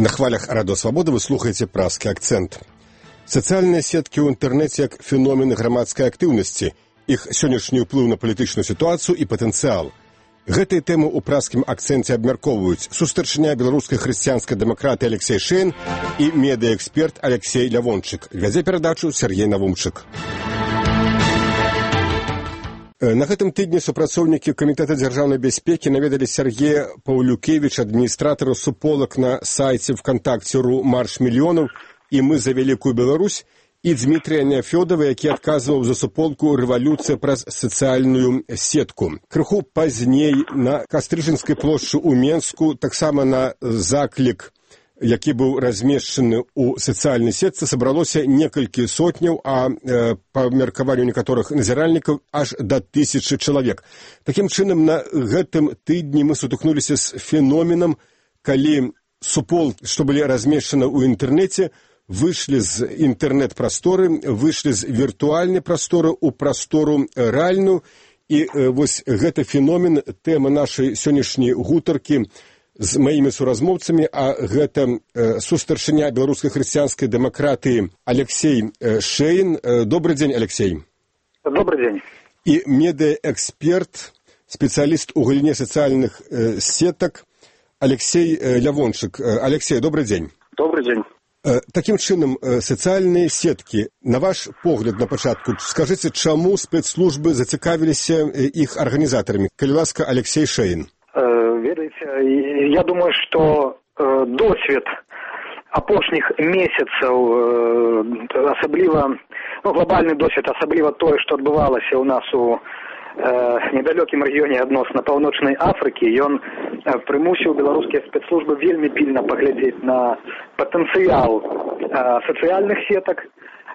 На хвалях Радио Свобода вы слухаеце празкі акцэнт. Сацыяльныя сеткі ў інтэрнэце як феномен грамадскай актыўнасці, іх сённяшні ўплыў на палітычную сітуацыю і патэнцыял. Гэтыя тэмы ў празкім акцэнце абмяркоўваюць сустарчня беларускай хрысціянскай дэмакраты Алексей Шейн і медыаэксперт Алексей Лявончык. Вядзе перадачу Сергей Навумчык. На гэтым тыдні супрацоўнікі Камітэта дзяржаўнай бяспекі наведалі Сергея Паўлюкевіч, адміністратара суполак на сайце ВКонтакце.ру «Марш мільёнаў» і «Мы за вялікую Беларусь», і Дмітрія Няфёдова, які адказваў за суполку «Рэвалюцыя праз сацыяльную сетку». Крыху пазней на Кастрыжынскай плошчы ў Менску, таксама на заклік, які быў размешчаны ў сацыяльнай сетцы, сабралося некалькі сотняў, а па меркаванню некаторых назіральнікаў аж да 1000 чалавек. Такім чынам, на гэтым тыдні мы сутыкнуліся з феноменам, калі суполкі, што былі размешчаны ў інтэрнэце, выйшлі з інтэрнэт-прасторы, выйшлі з віртуальнай прасторы ў прастору рэальную, і вось гэты феномен, тэма нашай сённяшняй гутаркі з маімі суразмоўцамі, а гэта сустарчыня беларускай хрысціянскай дэмакратыі Алексей Шейн. Добрый дзень, Алексей. Добрый дзень. І медыаэксперт, спецыяліст у галіне сацыяльных сетак Алексей Лявончык. Алексей, добрый дзень. Добрый дзень. Такім чынам, сацыяльныя сеткі, на ваш погляд на пачатку, скажыце, чаму спецслужбы зацікавіліся іх арганізатарамі? Калі ласка, Алексей Шейн. Ведаеце, я думаю, што досвед апошніх месяцаў, асабліва, глобальны досвед, асабліва тое, што адбывалася ў нас у недалёкім рэгіёне адносна паўночнай Афрыкі, ён прымусіў беларускія спецслужбы вельмі пільна паглядзець на патэнцыял сацыяльных сетак,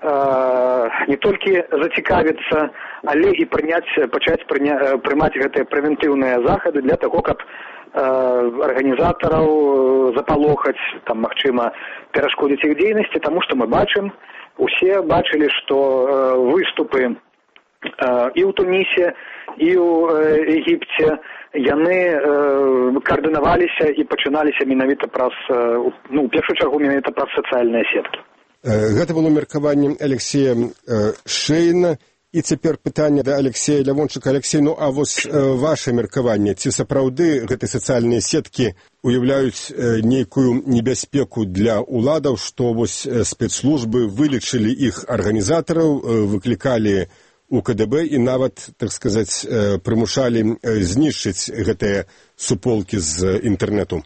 не толькі зацікавіцца, але і пачаць прымаць гэтыя прэвентыўныя захады для таго, каб арганізатараў запалохаць, там, магчыма, перашкодзіць іх дзейнасці, таму што мы бачым, усе бачылі, што выступы і ў Тунісе, і ў Егіпце, яны каардынаваліся і пачыналіся менавіта праз, у першую чаргу, менавіта праз сацыяльныя сеткі. Гэта было меркаванне Алексея Шейна. І цяпер пытанне да Алексея Лявончыка. Алексей, а вось ваше меркаванне, ці сапраўды гэтыя сацыяльныя сеткі уяўляюць нейкую небяспеку для ўладаў, што вось спецслужбы вылічылі іх арганізатараў, выклікалі у КДБ і нават, так сказаць, прымушалі знішчыць гэтыя суполкі з інтэрнэту?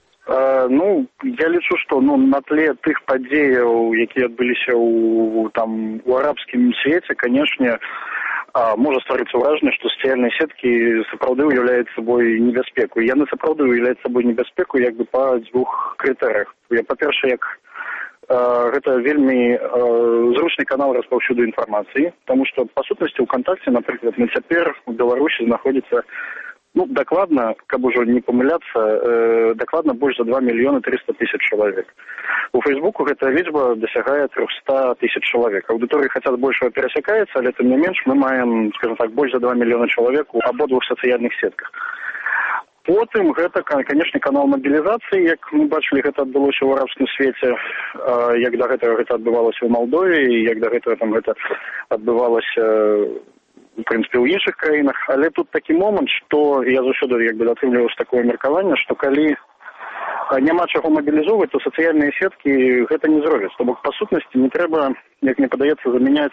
Я лічу, што на тле тых падзеяў, якія адбыліся у арабскім свеце, канешне, можа стварыцца ўражанне, што сацыяльныя сеткі сапраўды ўяўляюць сабой небяспеку. Яны сапраўды ўяўляюць сабой небяспеку як бы па дзвюх крытэрыях. Па-першае, як гэта вельмі зручны канал распаўсюду інфармацыі, таму што, па сутнасці, у ВКонтакце, напрыклад, цяпер у Беларусі знаходзіцца дакладна, каб ужо не памыляцца, дакладна больш за 2 300 000 чалавек. У Фейсбуку гэтая лічба дасягае 300 000 чалавек. Аўдыторыя хаця большего перасякаецца, але тым не менш мы маем, скажем так, больш за 2 мільёны чалавек у абодвух сацыяльных сетках. Потым гэта, канешне, канал мабілізацыі, як мы бачылі, гэта адбылося ў арабскім свеце, як да гэтага гэта адбывалася ў Малдове, і як да гэтага гэта адбывалася в прынцыпе, ў іншых краінах, але тут такі момант, што я заўсёды датрымліваюся такое меркаванне, што калі няма чаго мабілізоўваць, то сацыяльныя сеткі гэта не зробяць. То бок, па сутнасці, не трэба, як мне падаецца,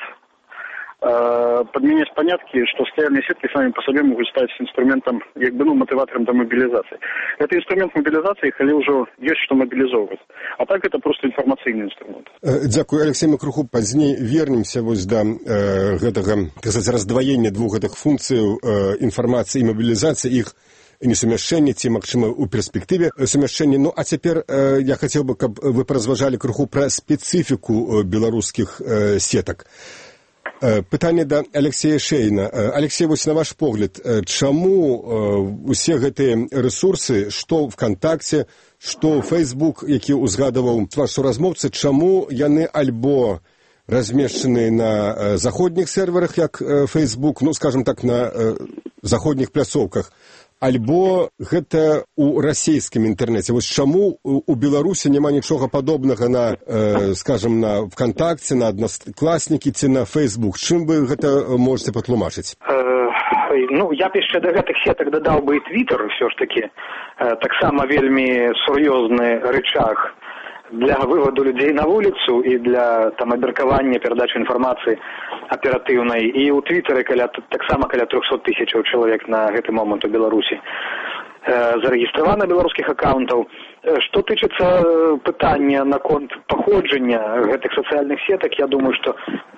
подменять понятки, что социальные сетки сами по себе могут стать инструментом, мотиватором до мобилизации. Это инструмент мобилизации, калі ўжо ёсць што мобилизовывать. А так это просто информационный инструмент. Дзякую, Алексей, мы крыху пазней вернемся вось да гэтага, так сказать, раздваення двух гэтых функцыяў інфармацыі і мобілізацыі, іх несумяшчэнне, ці, магчыма, у перспектыве сумяшчэнне. А цяпер я хацеў бы, каб вы паразважалі крыху пра спецыфіку беларускіх сетак. Пытанне да Алексея Шейна. Алексей, вось на ваш погляд, чаму усе гэтыя рэсурсы, што ВКонтакце, што Фейсбук, які узгадаваў ваш суразмоўца, чаму яны альбо размешчаны на заходніх серверах, як Фейсбук, скажем так, на заходніх пляцоўках, альбо гэта ў расійскім інтэрнэце. Вось чаму у Беларусі няма нічога падобнага на, скажам, на ВКонтакце, на Аднакласнікі ці на Фейсбук? Чым вы гэта можете патлумачыць? Ну, я б яшчэ да гэтых сетак дадаў бы і Твиттер, ўсё ж такі, таксама вельмі сур'ёзны рычаг для выводу людзей на вуліцу і для там абмеркавання перадачы інфармацыі аператыўнай. І ў Твиттере таксама каля 300 тысячаў чалавек на гэты момант у Беларусі зарэгістравана беларускіх аккаунтаў. Што тычыцца пытання наконт паходжання гэтых сацыяльных сетак, я думаю, што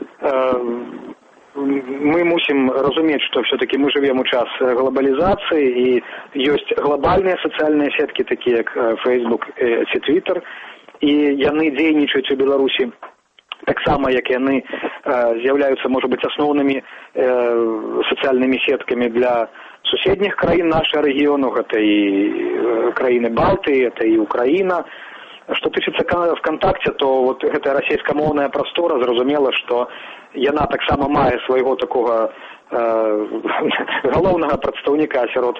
мы мусім разумець, што все-таки мы живем у час глобалізацыі і ёсць глобальныя сацыяльныя сеткі, такія як Facebook ці Twitter, і яны дзейнічаюць у Беларусі таксама, як яны з'яўляюцца, можа быць, асноўнымі сацыяльнымі сеткамі для суседніх краін нашага рэгіёну, гэта і краіны Балтыі, гэта і Украіна. Што тычыцца ВКонтакце, то вот гэтая расійскамоўная прастора, зразумела, што яна таксама мае свайго такога галоўнага прадстаўніка сярод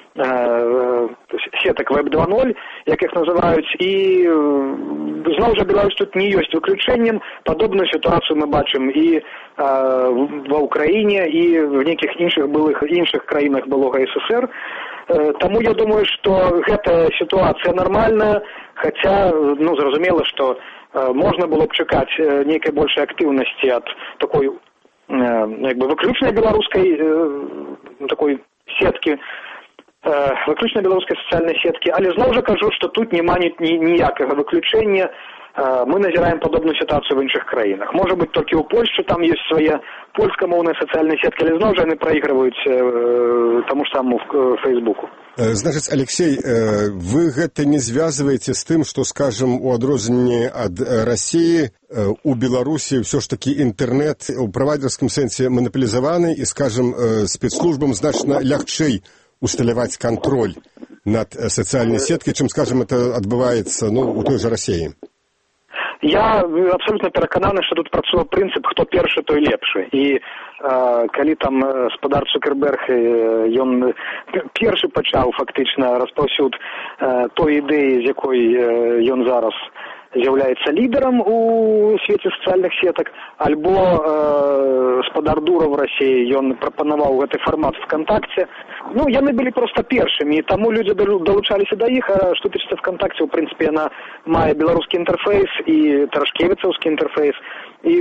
сетак Web 2.0, як іх называюць, і зноў жа Беларусь тут не ёсць выключэннем. Падобную сітуацыю мы бачым і ва Ўкраіне, і в нейкіх іншых краінах былога СССР. Таму я думаю, што гэтая сітуацыя нармальная, хаця, ну, зразумела, што можна было б чакаць нейкай большай актыўнасці ад такой як бы выключнай беларускай такой сеткі, выключнай беларускай сацыяльнай сеткі, але зноў жа кажу, што тут няма ніякага выключэння. Мы назіраем падобную сітуацыю в іншых краінах. Можа быць, толькі ў Польшчы там ёсць свае польскамоўныя сацыяльныя сеткі, але зноў жа яны праігрываюць таму ж самому Фейсбуку. Значыць, Алексей, вы гэта не звязваеце з тым, што, скажам, у адрозненні ад Расіі у Беларусі ўсё ж такі інтэрнэт у правайдерскім сэнсе манапалізаваны, і, скажам, спецслужбам значна лягчэй усталяваць кантроль над сацыяльнай сеткай, чым, скажам, это адбываецца, ну, у той жа Расіі. Я абсолютно перакананы, што тут працуе прынцып «хто першы, той лепшы». І калі там спадар Цукерберг, ён першы пачаў фактычна распаўсюд той ідэі, з якой ён зараз з'яўляецца лідарам у свеце сацыяльных сетак, альбо спадар Дуров Расіі, ён прапанаваў гэты фармат ВКонтакце. Ну, яны былі проста першымі, і таму людзі далучаліся да іх. А што тычыцца ВКонтакце, у прынцыпе, яна мае беларускі інтэрфейс і тарашкевіцаўскі інтэрфейс, і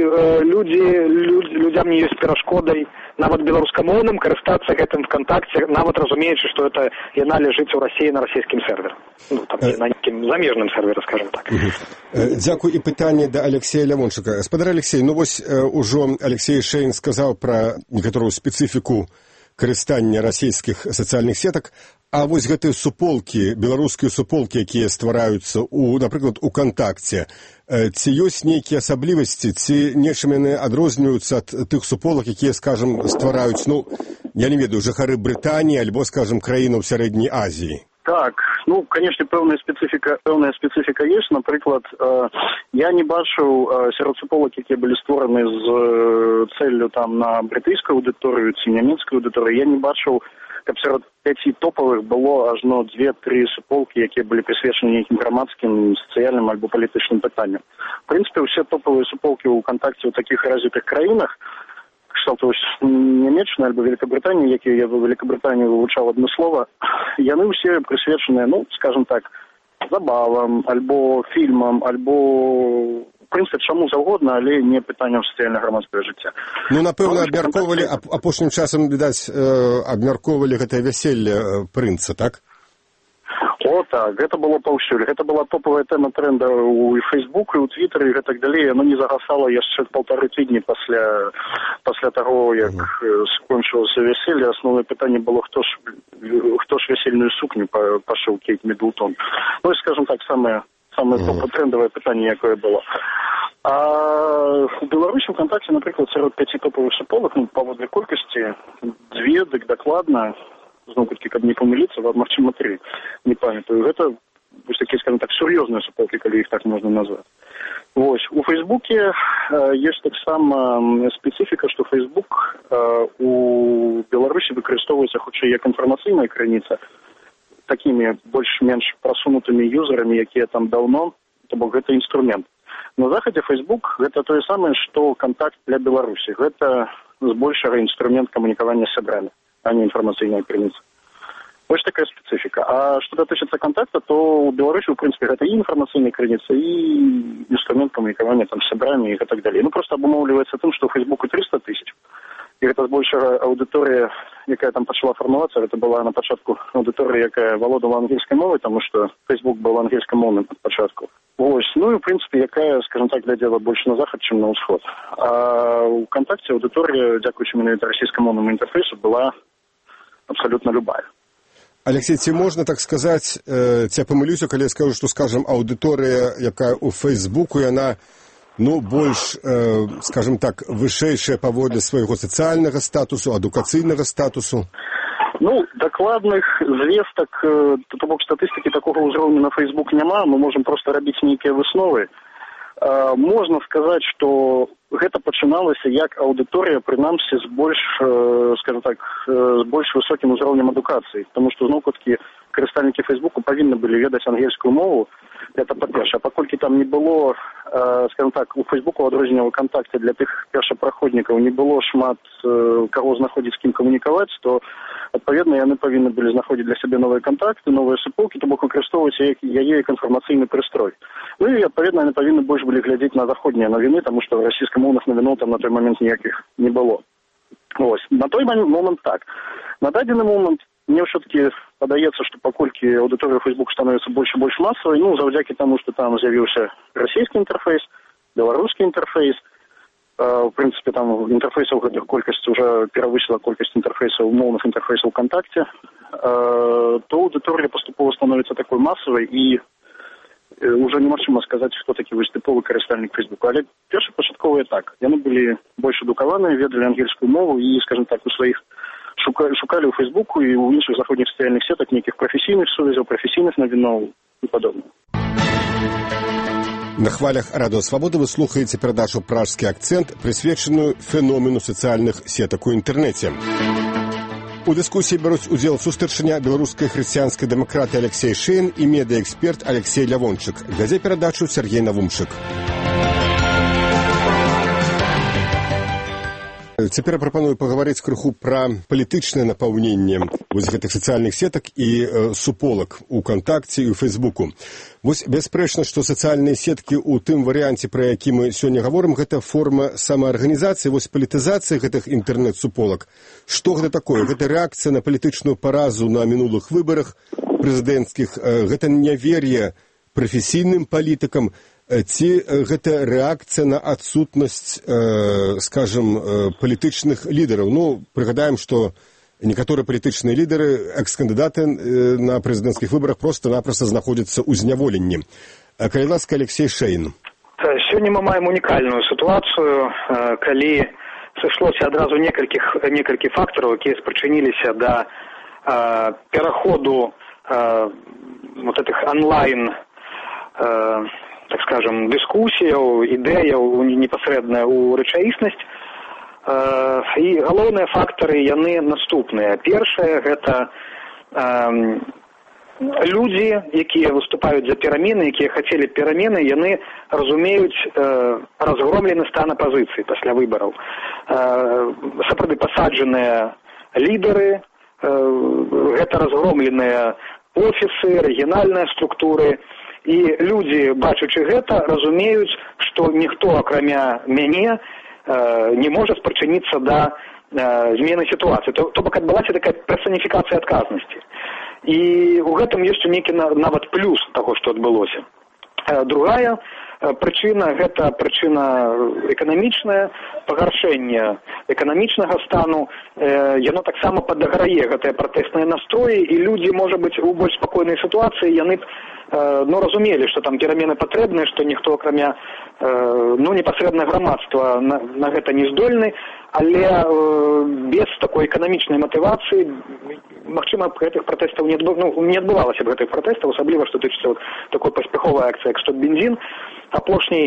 людзям не ёсць перашкодай, нават беларускамоўным, карыстацца гэтым ВКонтакце, нават разумеючы, што это яна ляжыць у Расіі на расійскім сервере. Ну, там, на нейкім замежным сервере, скажем так. Дзякуй. І пытанне да Алексея Лявончыка. Спадар Алексей, ну вось ужо Алексей Шейн сказаў пра некаторую спецыфіку карыстання расійскіх сацыяльных сетак, а вось гэтыя суполкі, беларускія суполкі, якія ствараюцца, напрыклад, у Контакце, ці ёсць нейкія асаблівасці, ці нечым яны адрозніваюцца ад тых суполак, якія, скажам, ствараюць, ну, я не ведаю, жыхары Брытаніі альбо, скажам, краінаў Сярэдняй Азіі? Так, ну, конечно, пэўная спецыфіка есть. Напрыклад, я не бачыў сярод суполак, якія былі створаны з цэллю там на брытыйскую аўдыторыю ці нямецкую аўдыторыю, я не бачыў, каб сярод 5 топавых было ажно 2-3 суполкі, якія былі прысвечаны нейкім грамадскім, сацыяльным альбо палітычным пытанням. В прынцыпе, ўсе топавыя суполкі ў ВКонтакце ў такіх развітых краінах, кшталту Нямеччына альбо Великабрытаніі, якія я в Великабрытанію вывучаў адмыслова, яны ўсе прысвечаныя, ну, скажем так, забавам, альбо фільмам, альбо в прынцыпе чаму заўгодна, але не пытанням сацыяльна-грамадскага жыцця. Ну, напэўна, абмяркоўвалі, апошнім часам, відаць, абмяркоўвалі гэтае вяселле прынца, так? О, так, гэта было паўсюль. Гэта была топовая тэма тренда ў Фейсбуку, і ў Твиттері, і гэтак далей. Яно не загасала яшчэ 1,5 тыдні пасля таго, як скончылася вяселле. Асноўнае пытанне было, хто ж вясельную сукню пашыў Кейт Мідлтон. Ну, і, скажем так, самае топ-трендавае пытанне, якое было. А у Беларусі ў ВКонтакце, напрыклад, сярод 5 топовых суполак, ну, паводле колькасці, 2, дык дакладна, зноў-такі, каб не памыліцца, магчыма 3, не памятаю. Гэта вось такія, скажем так, сур'ёзныя суполкі, калі іх так можна назваць. Вось. У У Фейсбуке есть таксама специфика, што Фейсбук у Беларусі выкарыстоўваецца хутчэй як інфармацыйная крыніца такімі больш-менш прасунутымі юзарамі, якія там даўно, то бок гэта інструмент. На захадзе Фейсбук гэта тое самае, што контакт для Беларусі. Гэта збольшага інструмент камунікавання з сябрамі, а не інфармацыйная крыніца. Вось такая специфика. А что датычыцца контакта, то у Беларусі, в принципе, гэта і інфармацыйная крыніца, і інструмент камунікавання там з сябрамі і так далее. Ну, просто абумоўліваецца тым, што ў Фейсбуку 300 тысяч. І гэта збольшага аўдыторыя, якая там пачала фармавацца, гэта была на пачатку аўдыторыя, якая валодала ангельскай мовай, таму што Фейсбук быў ангельскамоўным ад пачатку. Вось, ну і, в принципе, якая, скажем так, глядзела больш на захад, чым на ўсход. А ў контакце аўдыторыя, дзякуючы менавіта расійскамоўнаму інтэрфейсу, была абсалютна любая. Алексей, ці можна так сказаць, ці я памылюся, калі я скажу, што, скажам, аўдыторыя, якая ў Фейсбуку, яна, ну, больш, скажем так, вышэйшая паводле свайго сацыяльнага статусу, адукацыйнага статусу? Ну, дакладных звестак, то бок статыстыкі такога ўзроўню на Фейсбук няма, мы можам проста рабіць нейкія высновы. Можна сказаць, што гэта пачыналася як аўдыторыя, прынамсі, з больш, скажем так, з больш высокім узроўнем адукацыі, таму што, зноў-такі, карыстальнікі Фейсбуку павінны былі ведаць ангельскую мову, гэта па-першае. А паколькі там не было, скажем так, у Фейсбуку, адрозненне ў кантакце для тых першапраходнікаў не было шмат каго знаходзіць, з кім камунікаваць, то, адпаведна, яны павінны былі знаходзіць для сябе новыя кантакты, новыя суполкі, то бок выкарыстоўваць яе як інфармацыйны прыстрой. Ну і, адпаведна, яны павінны больш былі глядзець на заходнія навіны, таму што расійскамоўных навіноў там на той момент ніякіх не было. Вось. На той момент так. На дадзены момент мне ўсё-такі падаецца, што паколькі аўдыторыя Фейсбук становіцца больш і больш масавай, ну, заўдзякі таму, што там з'явіўся расійскі інтэрфейс, беларускі інтэрфейс, в прынцыпе, там інтэрфейсаў гэтых колькасць уже перавысіла колькасць інтэрфейсаў, умоўных інтэрфейсаў ВКонтакте, то аўдыторыя паступова становіцца такой масавай і уже немагчыма сказаць, хто такі вось тыповы карыстальнік Фейсбука. Але першапачатковыя так. Яны былі больш адукаваныя, ведалі ангельскую мову і, скажем так, у сваіх шукалі ў Фейсбуку і ў іншых заходніх сацыяльных сетак нейкіх прафесійных сувязяў, прафесійных навіноў і падобна. На хвалях Радыё Свабода вы слухаеце перадачу «Пражскі акцэнт», прысвечаную феномену сацыяльных сетак у інтэрнэце. У дыскусіі бяруць удзел сустарчыня беларускай хрысціянскай дэмакраты Алексей Шейн і медыаэксперт Алексей Лявончык. Вядзе перадачу Сергей Навумчык. Цяпер я прапаную пагаварыць крыху пра палітычнае напаўненне вось гэтых сацыяльных сетак і суполак у кантакце і ў Фейсбуку. Вось бясспрэчна, што сацыяльныя сеткі ў тым варыянце, пра які мы сёння гаворым, гэта форма самаарганізацыі, вось палітызацыя гэтых інтэрнэт-суполак. Што гэта такое? Гэта рэакцыя на палітычную паразу на мінулых выбарах прэзідэнцкіх, гэта нявер'е прафесійным палітыкам, ці гэта рэакцыя на адсутнасць, скажам, палітычных лідараў. Ну, прыгадаем, што некаторыя палітычныя лідары, экс-кандыдаты на прэзідэнцкіх выбарах проста-напроста знаходзяцца ў зняволенні. Калі ласка, Алексей Шейн. Сёння мы маем унікальную сітуацыю, калі сышлося адразу некалькі фактараў, якія спрычыніліся да пераходу вот этих онлайн, так скажем, дыскусіяў, ідэяў непасрэдна ў рэчаіснасць. І галоўныя фактары, яны наступныя. Першае, гэта людзі, якія выступаюць за перамены, якія хацелі перамены, яны разумеюць разгромлены стан апазіцыі пасля выбараў. Сапраўды пасаджаныя лідары, гэта разгромленыя офісы, рэгіянальныя структуры. І людзі, бачачы гэта, разумеюць, што ніхто, акрамя мяне, не можа спрычыніцца да змены сітуацыі. То бок адбылася такая персаніфікацыя адказнасці. І ў гэтым ёсць нейкі нават плюс таго, што адбылося. Другая прычына – гэта прычына эканамічная, пагаршэнне эканамічнага стану. Яно таксама падаграе гэтыя пратэсныя настроі, і людзі, можа быць, у больш спакойнай сітуацыі, яны б разумелі, што там перамены патрэбныя, што ніхто, акрамя непасрэдна грамадства на гэта не здольны, але без такой эканамічнай матывацыі, магчыма, гэтых пратэстаў не адбывалася б гэтых пратэстаў, асабліва, што тычыцца такой паспяховай акцыі, як «Стоп бензін». Апошняй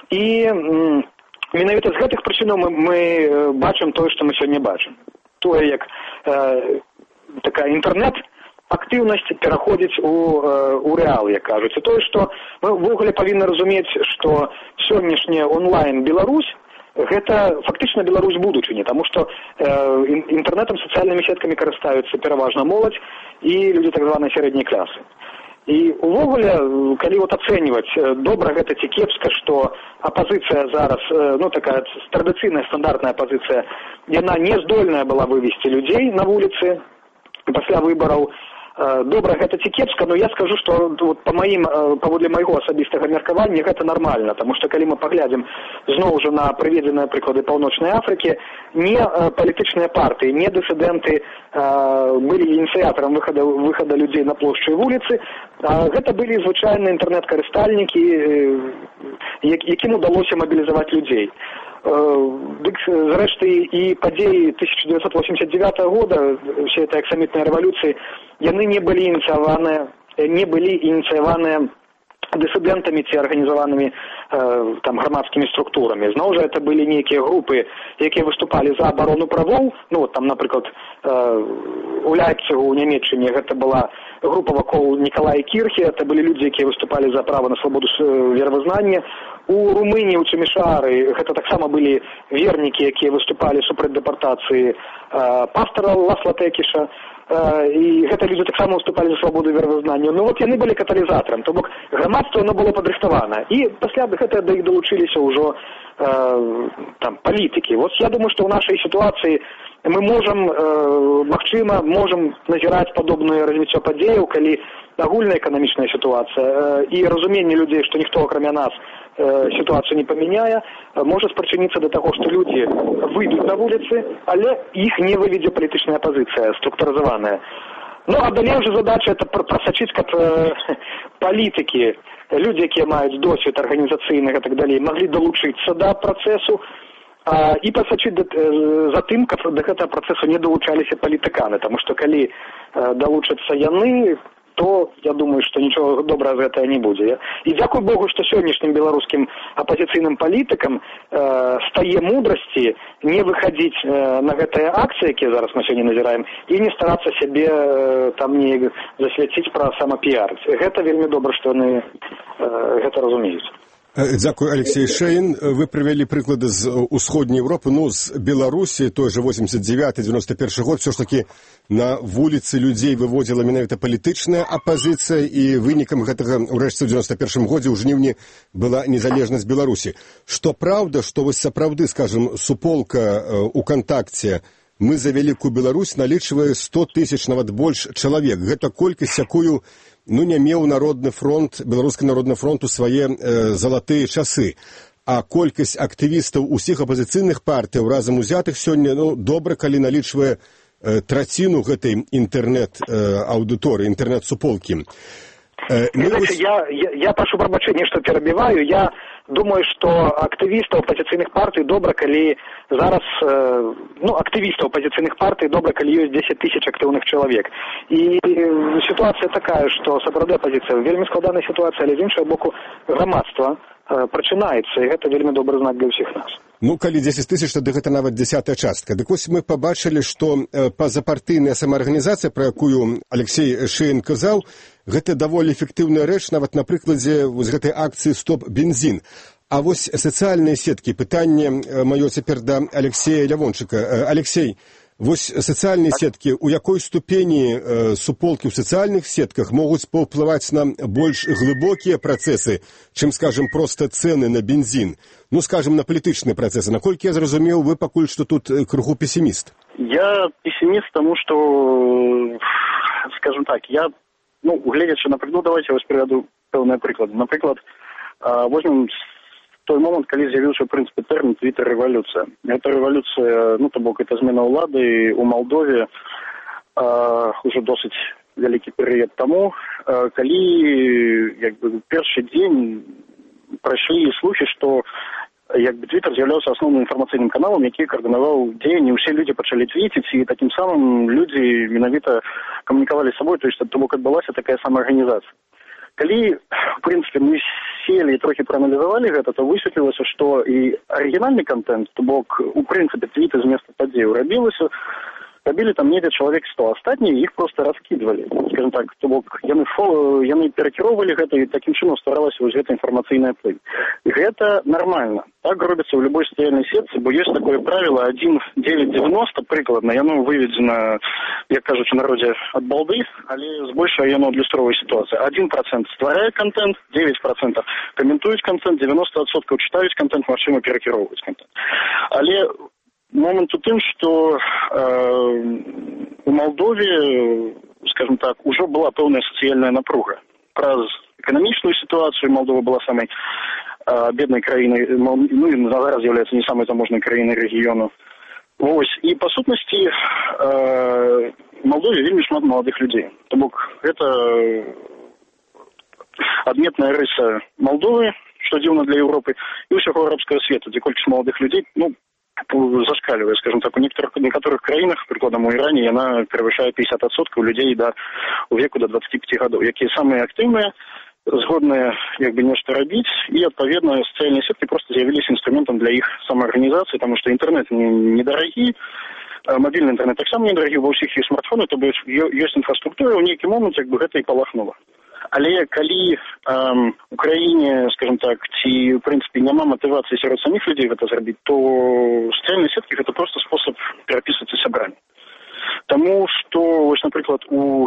І менавіта з гэтых прычынаў мы бачым тое, што мы сёння бачым. Тое, як такая інтэрнэт-актыўнасць пераходзіць у рэал, як кажуць. І тое, што мы ўвогуле павінны разумець, што сённяшняя онлайн-Беларусь гэта фактычна Беларусь будучыні, таму што інтэрнэтам, сацыяльнымі сеткамі карыстаюцца пераважна моладзь і людзі так званай сярэдняй класы. І увогуле, калі ацэньваць, добра гэта ці кепска, што апазіцыя зараз, такая традыцыйная стандартная апазіцыя, яна не здольная была вывесці людзей на вуліцы пасля выбараў. Добра гэта ці кепска, но я скажу, што паводле майго асабістага меркавання гэта нармальна, таму што калі мы паглядзім зноў жа на прыведзеныя прыклады Паўночнай Афрыкі, не палітычныя партыі, не дысідэнты былі ініцыятарам выхада людзей на плошчы і вуліцы, гэта былі звычайныя інтэрнэт-карыстальнікі, якім удалося мабілізаваць людзей. Дык, зрэшты, і падзеі 1989 года, все этой аксамітнай рэвалюцыі, яны не былі ініцыяваныя дысідэнтамі ці арганізаванымі грамадскімі структурамі. Зноў жа, это былі нейкія групы, якія выступалі за абарону правоў. Напрыклад, у Ляйпцигу, у Нямецчыне, гэта была група вакол Нікалая Кірхі, это былі людзі, якія выступалі за права на свабоду веравызнання. У Румыніі, у Чемішары, гэта таксама былі вернікі, якія выступалі супраць дэпартацыі пастара Ласла Тэкіша, і гэта людзі таксама выступалі за свабоду веравызнання. Яны былі каталізатарам, то бок грамадства оно было падрыхтавана. І пасля гэта да іх далучыліся ўжо палітыкі. Я думаю, што ў нашай сітуацыі мы можам назіраць падобнае развіццё падзеяў, калі агульная эканамічная сітуацыя і разуменне людзей, што ніхто акрамя нас сітуацыю не памяняе, можа спрычыніцца да таго, што людзі выйдуць на вуліцы, але іх не выведзе палітычная апазіцыя структурызаваная. А далей уже задача это просачыць, каб палітыкі, людзі, якія маюць досвед арганізацыйны і так далей, маглі далучыцца да працэсу і прасачыць за тым, каб да гэтага працэсу не далучаліся палітыканы, таму што калі далучацца яны, то я думаю, што нічого добрага з гэтага не будзе. І дзякуй Богу, што сённяшнім беларускім апазіцыйным палітыкам стае мудрасці не выхадзіць на гэтыя акцыі, якія зараз мы сёння назіраем, і не старацца сябе не засвяціць пра самапіярыць. Гэта вельмі добра, што яны гэта разумеюць. Дзякуй, Алексей Шейн. Вы прывялі прыклады з усходняй Европы, з Беларусі, той же 89-91 год, все ж таки на вуліцы людзей выводзіла менавіта палітычная апазіцыя, і вынікам гэтага ўрэшце ў 91 годзе ў жніўні была незалежнасць Беларусі. Што праўда, што сапраўды, скажем, суполка у кантакце «Мы за вялікую Беларусь» налічвае 100 тысяч, нават больш чалавек. Гэта колькасць, якую не меў Народны фронт, Беларускі народны фронт у свае залатыя часы. А колькасць актывістаў усіх апазіцыйных партыяў разам узятых сёння добра, калі налічвае траціну гэтай інтэрнэт-аўдыторыі, інтэрнэт-суполкі. Я прошу прабачэння, што перабіваю. Я думаю, што актывістаў апазіцыйных партый добра, калі зараз актывістаў апазіцыйных партый добра, калі ёсць 10 тысяч актыўных чалавек. І сітуацыя такая, што сапраўды апазіцыя вельмі складаная сітуацыя, але з іншага боку грамадства прачынаецца, і гэта вельмі добры знак для ўсіх нас. Калі 10 тысяч, тады гэта нават 10-я частка. Дык вось мы пабачылі, што пазапартыйная самаарганізацыя, пра якую Алексей Шейн казаў, гэта даволі эфектыўная рэч, нават на прыкладзе гэтай акцыі «Стоп бензін». А вось сацыяльныя сеткі, пытанне маё цяпер да Алексея Лявончыка. Алексей, вось сацыяльныя сеткі, у якой ступені суполкі ў сацыяльных сетках могуць паўплываць на больш глыбокія працэсы, чым, скажем, проста цэны на бензін? Скажем, на палітычныя працэсы. Наколькі я зразумеў, вы пакуль што тут крыху пессіміст? Я пессіміст, тому што, скажем так, я, гледзячы на прыклад, давайте я вас прывяду пэўныя прыклады. Напрыклад, возьмем той момент, калі з'явіўся, в прынцыпе, тэрмін «Твіттер-рэвалюцыя». Гэта рэвалюцыя, то бок, это змена ўлады у Малдове уже досыць вялікі перыяд таму, калі, першы дзень прайшлі слухі, што Твиттер з'яўляўся асноўным інфармацыйным каналам, які каардынаваў дзеянні. Усе людзі пачалі твіціць, і такім самым людзі менавіта камунікавалі з сабой, то бок адбылася такая самаарганізацыя. Калі, в прынцыпе, мы сели і трохі прааналізавалі гэта, то высветлілася, што і арыгінальны контент, то бок, у прынцыпе, твіты з места падзею рабілі там недзе чалавек 100, астатнія іх проста раскідвалі. Скажем так, то бок, яны перакіроўвалі гэта, і такім чынам стваралася вось гэта інфармацыйная плынь. І гэта нармальна. Так робіцца ў любой сацыяльнай сетцы, бо ёсць такое правіла 1,990 прыкладна, яно выведзена, як кажуць у народзе, ад балды, але збольшага яно адлюстроўвае сітуацыю. 1% стварае контент, 9% каментуюць контент, 90% чытаюць контент, магчыма перакіроўваюць контент. Але момент у тым, што у Молдове, скажем так, ужо была пэўная сацыяльная напруга. Праз эканамічную сітуацыю Молдова была самай беднай краінай, ну і зараз з'яўляецца не самай заможнай краінай рэгіёну. Вось, і па сутнасці у Молдове вельмі шмат маладых людзей. То бок, гэта адметная рыса Молдовы, што дзіўна для Еўропы, і ўсяго арабскага свету, дзе колькасць маладых людзей, ну, зашкаливает, скажем так, у некоторых краінах, прикладам у Іране, яна перавышае 50% людей у веку до 25 гадоў, якія самыя актыўныя, згодныя як бы нешта рабіць, і адпаведна сацыяльныя сеткі просто з'явіліся інструментам для іх самаарганізацыі, тому што інтэрнэт недарагі, мобільны інтэрнэт таксама недарагі, ва ўсіх ёсць смартфоны, то бок ёсць інфраструктура, у нейкі момант як бы гэта і палахнула. Але калі у краіне, скажем так, ці, в прынцыпе, няма матывацыі сярод саміх людзей гэта зрабіць, то сацыяльныя сеткі гэта проста спосаб перапісвацца сябрамі. Таму што, вось, напрыклад, у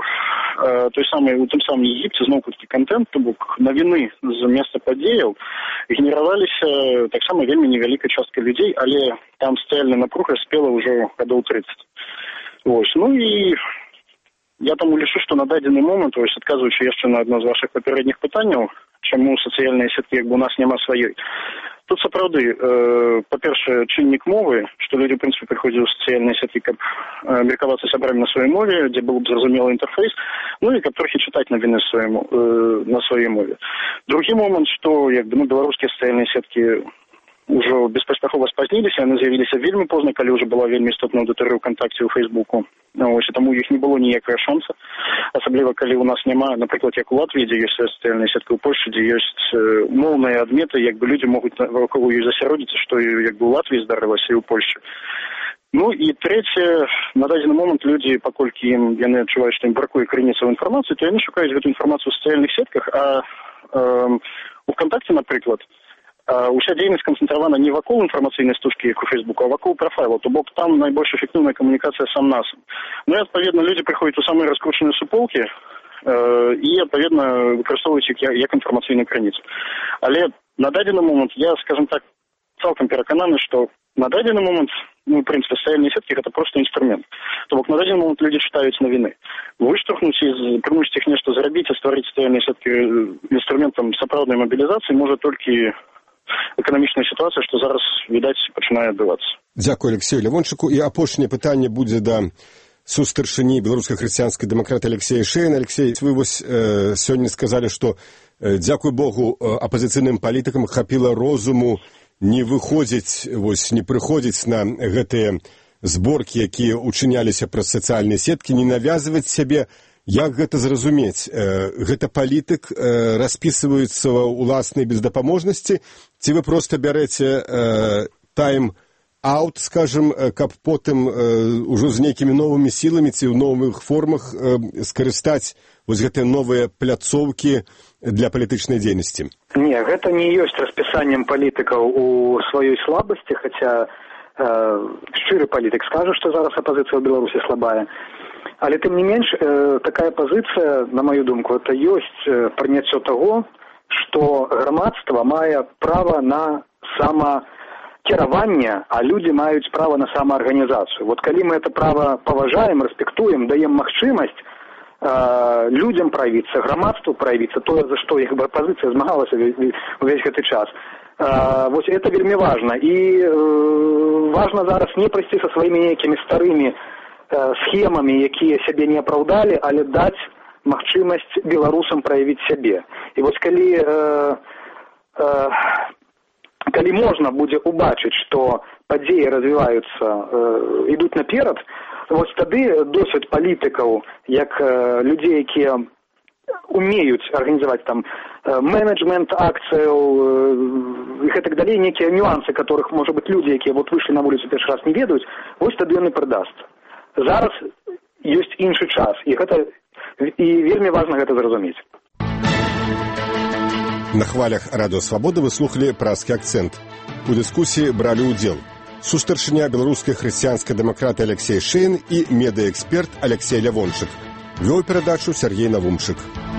тым самым Егіпце зноўку такі контент, то бок навіны з месца падзеяў генераваліся таксама вельмі невялікай часткай людзей, але там сацыяльная напруга спела ўжо гадоў 30. Вось, ну і я таму лічу, што на дадзены момант, вось адказваючы яшчэ на адно з вашых папярэдніх пытанняў, чаму сацыяльныя сеткі як бы у нас няма сваёй. Тут сапраўды, па-першае, чыннік мовы, што людзі, в прынцыпе, прыходзілі ў сацыяльныя сеткі, каб меркавацца сябрамі на сваёй мове, дзе быў зразумелы інтэрфейс, ну і каб трохі чытаць навіны на сваёй мове. Другі момант, што як бы, беларускія сацыяльныя сеткі ўжо беспаспяхова спазніліся, яны з'явіліся вельмі позна, калі ўжо была вельмі істотная аўдыторыя ВКонтакце, у Фейсбуку. Ось, таму іх не было ніякага шанса. Асабліва, калі ў нас няма, напрыклад, як у Латвіі, дзе ёсць сацыяльная сетка, у Польшчы, дзе ёсць моўныя адметы, як бы людзі могуць вакол ёй засяродзіцца, што як бы у Латвіі здарылася і ў Польшчы. Ну і трэцяе, на дадзены момант людзі, паколькі яны адчуваюць, што ім бракуе крыніцаў інфармацыі, то яны шукаюць гэту інфармацыю ў сацыяльных сетках, а у ВКонтакце, напрыклад, уся дзейнасць канцэнтравана не вакол інфармацыйнай стужкі, як у Фейсбуку, а вакол прафайла, то бок там найбольш эфектыўная камунікацыя сам-насам. Ну і, адпаведна, людзі прыходзяць у самыя раскручаныя суполкі і, адпаведна, выкарыстоўваюць іх як інфармацыйную крыніцу. Але на дадзены момант я, скажем так, цалкам перакананы, што на дадзены момант, ну, в прынцыпе, сацыяльныя сеткі гэта проста інструмент. То бок на дадзены момант людзі чытаюць навіны. Выштурхнуць і прымусіць іх нешта зрабіць, а стварыць сацыяльныя сеткі інструментам сапраўднай мабілізацыі можа толькі эканамічная сітуацыя, што зараз, відаць, пачынае адбывацца. Дзякую, Алексею Лявончыку. І апошняе пытанне будзе да сустаршыні беларускай хрысціянскай дэмакраты Алексея Шэйна. Алексей, вы вось сёння сказалі, што, дзякуй Богу, апазіцыйным палітыкам хапіла розуму не выходзіць, вось, не прыходзіць на гэтыя зборкі, якія ўчыняліся праз сацыяльныя сеткі, не навязваць сябе. Як гэта зразумець? Гэта палітык распісваецца ў уласнай бездапаможнасці, ці вы проста бярэце тайм-аут, скажем, каб потым ужо з нейкімі новымі сіламі ці ў новых формах скарыстаць вось гэтыя новыя пляцоўкі для палітычнай дзейнасці? Не, гэта не ёсць распісаннем палітыкаў у сваёй слабасці, хаця шчыры палітык скажа, што зараз апазіцыя ў Беларусі слабая. Але тым не менш, такая пазіцыя, на маю думку, это ёсць прыняццё таго, што грамадства мае права на самакіраванне, а людзі маюць права на самаарганізацыю. Вот калі мы это права паважаем, рэспектуем, даем магчымасць людзям праявіцца, грамадству праявіцца, тое, за што іх апазіцыя змагалася ўвесь гэты час. Вот это вельмі важна. І важна зараз не прыйсці са сваімі нейкімі старымі схемамі, якія сябе не апраўдалі, але даць магчымасць беларусам праявіць сябе. І вось калі можна будзе убачыць, што падзеі развіваюцца, ідуць наперад, вось тады досвед палітыкаў, як людзей, якія умеюць арганізаваць там менеджмент акцыяў і гэтак далей, некія нюансы, которых, можа быць, людзі, якія вот выйшлі на вуліцу першы раз, не ведаюць, вось тады ён і прыдасца. Зараз ёсць іншы час, і вельмі важна гэта зразумець. На хвалях Радыё Свабода вы слухалі «Празкі акцэнт». У дыскусіі бралі ўдзел сустарчыня беларускай хрысціянскай дэмакраты Алексей Шейн і медыаэксперт Алексей Лявончык. Вёў перадачу Сергей Навумчык.